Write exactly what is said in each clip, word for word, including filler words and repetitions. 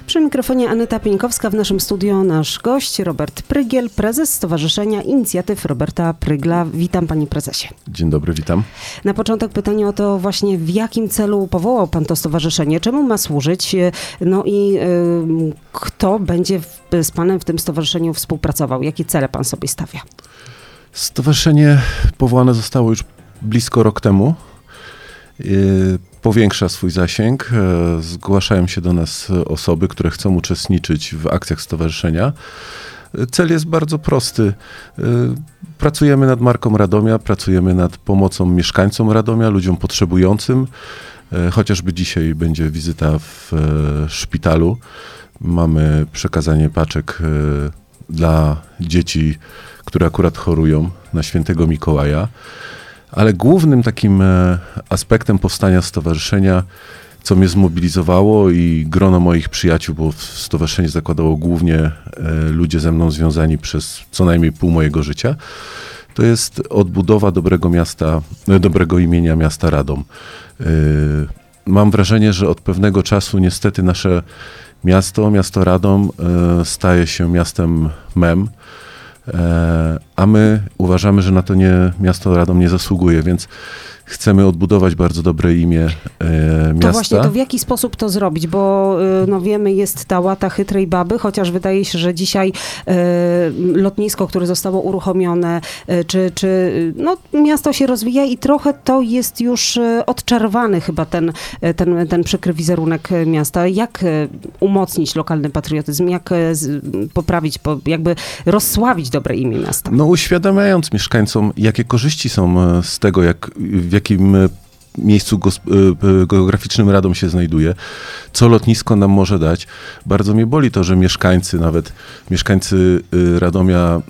Przy mikrofonie Aneta Pieńkowska, w naszym studio nasz gość Robert Prygiel, prezes Stowarzyszenia Inicjatyw Roberta Prygla. Witam, panie prezesie. Dzień dobry, witam. Na początek pytanie o to właśnie, w jakim celu powołał pan to stowarzyszenie, czemu ma służyć, no i y, kto będzie w, z panem w tym stowarzyszeniu współpracował, jakie cele pan sobie stawia? Stowarzyszenie powołane zostało już blisko rok temu. Yy, powiększa swój zasięg. Yy, zgłaszają się do nas osoby, które chcą uczestniczyć w akcjach stowarzyszenia. Yy, cel jest bardzo prosty. Yy, pracujemy nad marką Radomia, pracujemy nad pomocą mieszkańcom Radomia, ludziom potrzebującym. Yy, chociażby dzisiaj będzie wizyta w yy, szpitalu. Mamy przekazanie paczek yy, dla dzieci, które akurat chorują, na Świętego Mikołaja. Ale głównym takim aspektem powstania stowarzyszenia, co mnie zmobilizowało i grono moich przyjaciół, bo stowarzyszenie zakładało głównie ludzie ze mną związani przez co najmniej pół mojego życia, to jest odbudowa dobrego miasta, dobrego imienia miasta Radom. Mam wrażenie, że od pewnego czasu niestety nasze miasto, miasto Radom staje się miastem mem. A my uważamy, że na to nie, miasto Radom nie zasługuje, więc chcemy odbudować bardzo dobre imię e, miasta. To właśnie, to w jaki sposób to zrobić? Bo no wiemy, jest ta łata chytrej baby, chociaż wydaje się, że dzisiaj e, lotnisko, które zostało uruchomione, e, czy, czy no, miasto się rozwija i trochę to jest już odczarowany chyba ten, ten, ten przykry wizerunek miasta. Jak umocnić lokalny patriotyzm? Jak z, poprawić, po, jakby rozsławić dobre imię miasta? No uświadamiając mieszkańcom, jakie korzyści są z tego, jak w jakim miejscu geograficznym Radom się znajduje, co lotnisko nam może dać. Bardzo mnie boli to, że mieszkańcy, nawet mieszkańcy Radomia,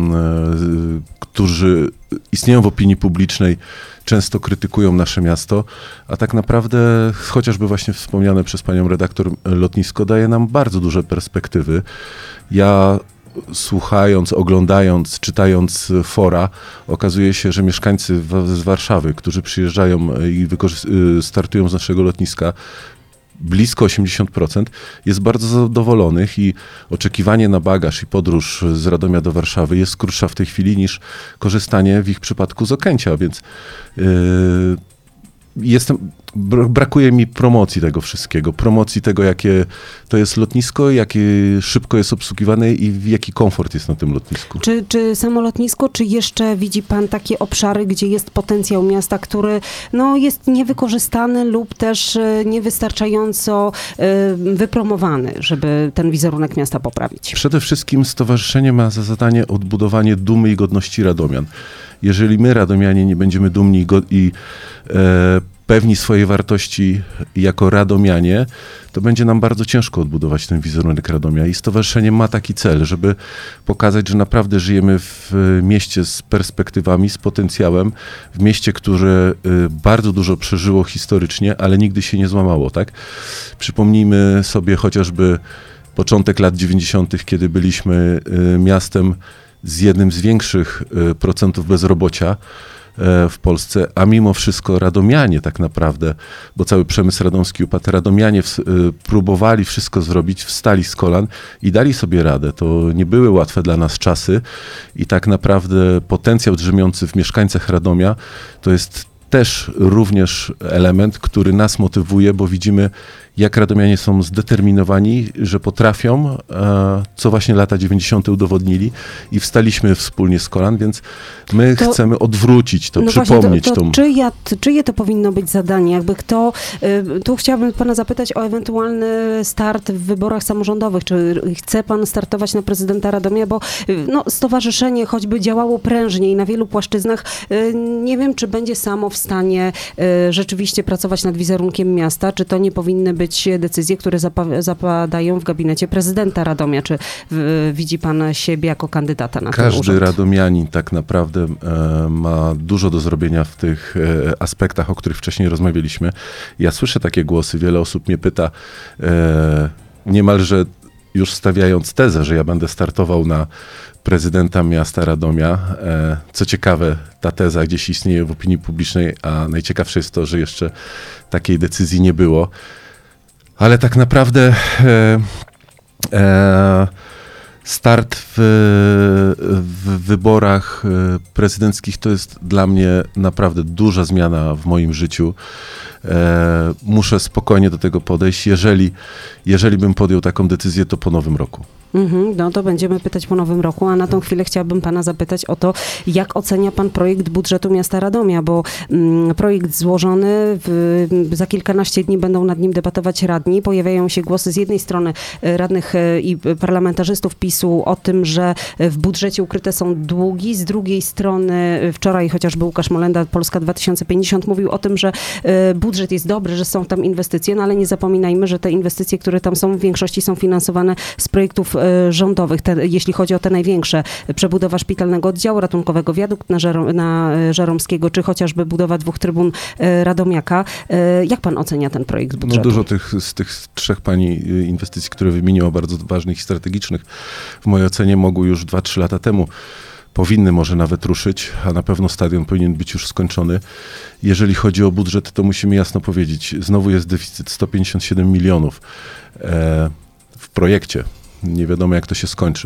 którzy istnieją w opinii publicznej, często krytykują nasze miasto, a tak naprawdę chociażby właśnie wspomniane przez panią redaktor lotnisko daje nam bardzo duże perspektywy. Ja słuchając, oglądając, czytając fora, okazuje się, że mieszkańcy z Warszawy, którzy przyjeżdżają i startują z naszego lotniska, blisko osiemdziesiąt procent jest bardzo zadowolonych i oczekiwanie na bagaż i podróż z Radomia do Warszawy jest krótsza w tej chwili niż korzystanie w ich przypadku z Okęcia, więc yy, jestem... Brakuje mi promocji tego wszystkiego, promocji tego, jakie to jest lotnisko, jakie szybko jest obsługiwane i jaki komfort jest na tym lotnisku. Czy, czy samo lotnisko, czy jeszcze widzi pan takie obszary, gdzie jest potencjał miasta, który no, jest niewykorzystany lub też niewystarczająco y, wypromowany, żeby ten wizerunek miasta poprawić? Przede wszystkim stowarzyszenie ma za zadanie odbudowanie dumy i godności radomian. Jeżeli my, radomianie, nie będziemy dumni i, go, i e, pewni swojej wartości jako radomianie, to będzie nam bardzo ciężko odbudować ten wizerunek Radomia. I stowarzyszenie ma taki cel, żeby pokazać, że naprawdę żyjemy w mieście z perspektywami, z potencjałem, w mieście, które bardzo dużo przeżyło historycznie, ale nigdy się nie złamało, tak? Przypomnijmy sobie chociażby początek lat dziewięćdziesiątych, kiedy byliśmy miastem z jednym z większych procentów bezrobocia w Polsce, a mimo wszystko radomianie tak naprawdę, bo cały przemysł radomski upadł, radomianie w, próbowali wszystko zrobić, wstali z kolan i dali sobie radę. To nie były łatwe dla nas czasy i tak naprawdę potencjał drzemiący w mieszkańcach Radomia to jest też również element, który nas motywuje, bo widzimy, jak radomianie są zdeterminowani, że potrafią, co właśnie lata dziewięćdziesiąte udowodnili i wstaliśmy wspólnie z kolan, więc my to, chcemy odwrócić to, no przypomnieć właśnie, to, to tą... Czyja, czyje to powinno być zadanie? Jakby kto, tu chciałabym pana zapytać o ewentualny start w wyborach samorządowych. Czy chce pan startować na prezydenta Radomia? Bo no, stowarzyszenie choćby działało prężniej na wielu płaszczyznach. Nie wiem, czy będzie samo w stanie rzeczywiście pracować nad wizerunkiem miasta, czy to nie powinny być być decyzje, które zapa- zapadają w gabinecie prezydenta Radomia. Czy w, widzi pan siebie jako kandydata na ten urząd? Każdy radomianin tak naprawdę e, ma dużo do zrobienia w tych e, aspektach, o których wcześniej rozmawialiśmy. Ja słyszę takie głosy, wiele osób mnie pyta, e, niemalże już stawiając tezę, że ja będę startował na prezydenta miasta Radomia. E, co ciekawe, ta teza gdzieś istnieje w opinii publicznej, a najciekawsze jest to, że jeszcze takiej decyzji nie było. Ale tak naprawdę e, E, start w, w wyborach prezydenckich to jest dla mnie naprawdę duża zmiana w moim życiu. E, muszę spokojnie do tego podejść. Jeżeli, jeżeli bym podjął taką decyzję, to po nowym roku. Mhm, no to będziemy pytać po nowym roku, a na tą chwilę chciałabym pana zapytać o to, jak ocenia pan projekt budżetu miasta Radomia, bo mm, projekt złożony, w, za kilkanaście dni będą nad nim debatować radni. Pojawiają się głosy z jednej strony radnych i parlamentarzystów PiSu o tym, że w budżecie ukryte są długi, z drugiej strony wczoraj chociażby Łukasz Molenda, Polska dwa tysiące pięćdziesiąt, mówił o tym, że budżet jest dobry, że są tam inwestycje, no ale nie zapominajmy, że te inwestycje, które tam są, w większości są finansowane z projektów rządowych, te, jeśli chodzi o te największe, przebudowa szpitalnego oddziału ratunkowego, wiadukt na, Żero, na Żeromskiego, czy chociażby budowa dwóch trybun Radomiaka. Jak pan ocenia ten projekt budżetu? No dużo tych, z tych trzech pani inwestycji, które wymieniła, bardzo ważnych i strategicznych, w mojej ocenie mogły już dwa trzy lata temu, powinny może nawet ruszyć, a na pewno stadion powinien być już skończony. Jeżeli chodzi o budżet, to musimy jasno powiedzieć, znowu jest deficyt sto pięćdziesiąt siedem milionów e, w projekcie. Nie wiadomo, jak to się skończy.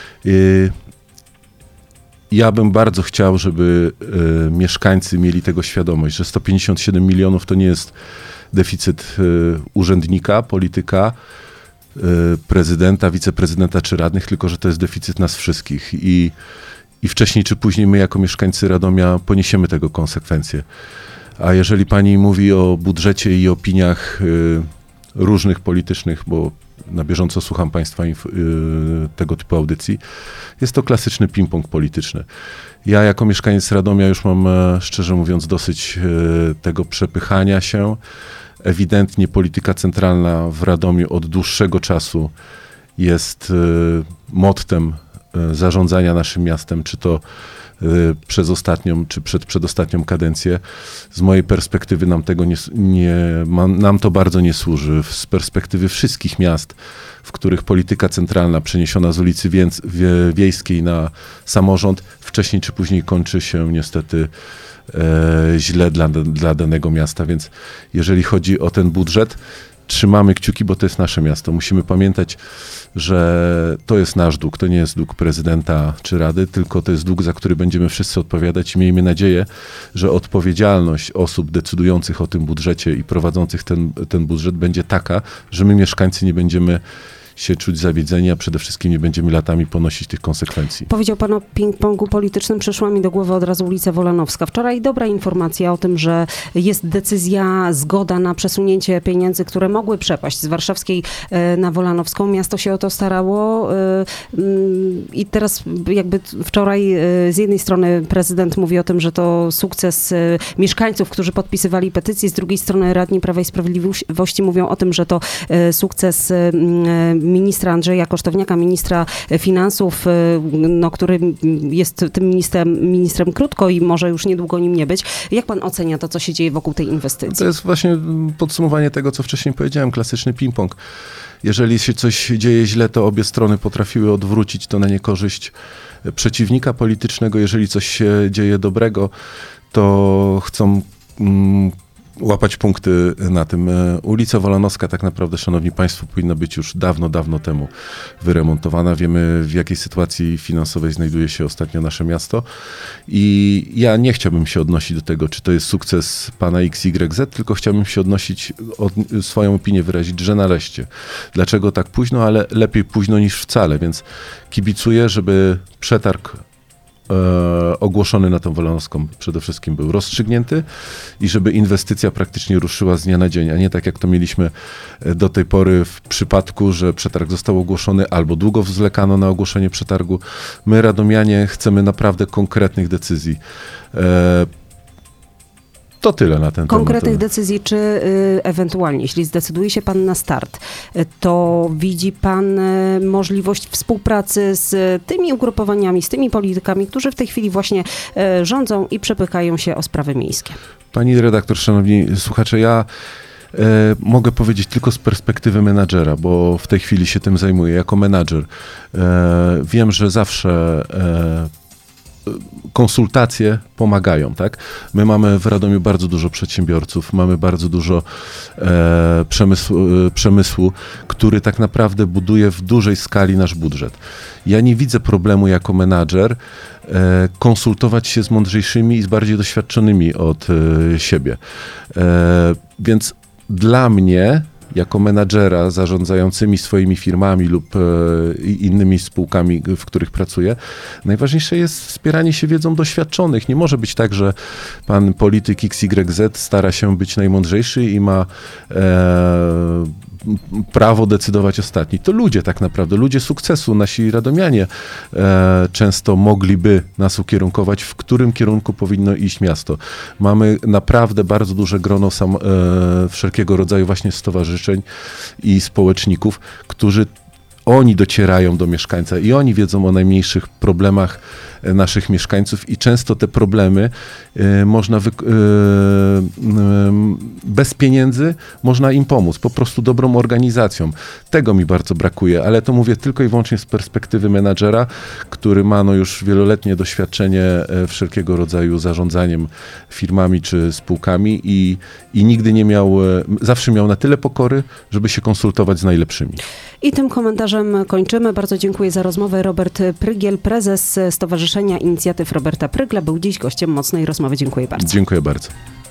Ja bym bardzo chciał, żeby mieszkańcy mieli tego świadomość, że sto pięćdziesiąt siedem milionów to nie jest deficyt urzędnika, polityka, prezydenta, wiceprezydenta czy radnych, tylko że to jest deficyt nas wszystkich. I, i wcześniej czy później my jako mieszkańcy Radomia poniesiemy tego konsekwencje. A jeżeli pani mówi o budżecie i opiniach różnych politycznych, bo na bieżąco słucham państwa inf- yy, tego typu audycji. Jest to klasyczny ping-pong polityczny. Ja jako mieszkaniec Radomia już mam, e, szczerze mówiąc, dosyć e, tego przepychania się. Ewidentnie polityka centralna w Radomiu od dłuższego czasu jest e, mottem e, zarządzania naszym miastem, czy to przez ostatnią, czy przed, przedostatnią kadencję. Z mojej perspektywy nam tego nie, nie ma, nam to bardzo nie służy. Z perspektywy wszystkich miast, w których polityka centralna przeniesiona z ulicy Więc, wie, Wiejskiej na samorząd, wcześniej czy później kończy się niestety e, źle dla, dla danego miasta. Więc jeżeli chodzi o ten budżet, trzymamy kciuki, bo to jest nasze miasto. Musimy pamiętać, że to jest nasz dług, to nie jest dług prezydenta czy rady, tylko to jest dług, za który będziemy wszyscy odpowiadać i miejmy nadzieję, że odpowiedzialność osób decydujących o tym budżecie i prowadzących ten, ten budżet będzie taka, że my mieszkańcy nie będziemy się czuć zawiedzeni, a przede wszystkim nie będziemy latami ponosić tych konsekwencji. Powiedział pan o ping-pongu politycznym, przyszła mi do głowy od razu ulica Wolanowska. Wczoraj dobra informacja o tym, że jest decyzja, zgoda na przesunięcie pieniędzy, które mogły przepaść z warszawskiej na Wolanowską. Miasto się o to starało i teraz jakby wczoraj z jednej strony prezydent mówi o tym, że to sukces mieszkańców, którzy podpisywali petycję, z drugiej strony radni Prawa i Sprawiedliwości mówią o tym, że to sukces ministra Andrzeja Kosztowniaka, ministra finansów, no, który jest tym ministrem, ministrem krótko i może już niedługo nim nie być. Jak pan ocenia to, co się dzieje wokół tej inwestycji? To jest właśnie podsumowanie tego, co wcześniej powiedziałem, klasyczny ping-pong. Jeżeli się coś dzieje źle, to obie strony potrafiły odwrócić to na niekorzyść przeciwnika politycznego. Jeżeli coś się dzieje dobrego, to chcą mm, łapać punkty na tym. Ulica Wolanowska tak naprawdę, szanowni państwo, powinna być już dawno, dawno temu wyremontowana. Wiemy, w jakiej sytuacji finansowej znajduje się ostatnio nasze miasto i ja nie chciałbym się odnosić do tego, czy to jest sukces pana X Y Z, tylko chciałbym się odnosić, od, swoją opinię wyrazić, że nareszcie. Dlaczego tak późno, ale lepiej późno niż wcale, więc kibicuję, żeby przetarg E, ogłoszony na tą Wolanowską przede wszystkim był rozstrzygnięty i żeby inwestycja praktycznie ruszyła z dnia na dzień, a nie tak jak to mieliśmy do tej pory w przypadku, że przetarg został ogłoszony albo długo zwlekano na ogłoszenie przetargu. My, radomianie, chcemy naprawdę konkretnych decyzji. E, To tyle na ten Konkretnych temat. decyzji, czy y, ewentualnie, jeśli zdecyduje się pan na start, y, to widzi pan y, możliwość współpracy z tymi ugrupowaniami, z tymi politykami, którzy w tej chwili właśnie y, rządzą i przepychają się o sprawy miejskie? Pani redaktor, szanowni słuchacze, ja e, mogę powiedzieć tylko z perspektywy menadżera, bo w tej chwili się tym zajmuję jako menadżer. E, wiem, że zawsze e, konsultacje pomagają, tak? My mamy w Radomiu bardzo dużo przedsiębiorców, mamy bardzo dużo e, przemysłu, e, przemysłu, który tak naprawdę buduje w dużej skali nasz budżet. Ja nie widzę problemu jako menadżer e, konsultować się z mądrzejszymi i z bardziej doświadczonymi od e, siebie. E, więc dla mnie jako menadżera zarządzającymi swoimi firmami lub e, innymi spółkami, w których pracuję, najważniejsze jest wspieranie się wiedzą doświadczonych. Nie może być tak, że pan polityk X Y Z stara się być najmądrzejszy i ma e, prawo decydować ostatni. To ludzie tak naprawdę, ludzie sukcesu, nasi radomianie e, często mogliby nas ukierunkować, w którym kierunku powinno iść miasto. Mamy naprawdę bardzo duże grono sam, e, wszelkiego rodzaju właśnie stowarzyszeń i społeczników, którzy oni docierają do mieszkańca i oni wiedzą o najmniejszych problemach naszych mieszkańców i często te problemy y, można wy, y, y, bez pieniędzy można im pomóc, po prostu dobrą organizacją. Tego mi bardzo brakuje, ale to mówię tylko i wyłącznie z perspektywy menadżera, który ma no już wieloletnie doświadczenie wszelkiego rodzaju zarządzaniem firmami czy spółkami i, i nigdy nie miał, zawsze miał na tyle pokory, żeby się konsultować z najlepszymi. I tym komentarzem kończymy. Bardzo dziękuję za rozmowę. Robert Prygiel, prezes Stowarzyszenia Inicjatyw Roberta Prygla, był dziś gościem Mocnej Rozmowy. Dziękuję bardzo. Dziękuję bardzo.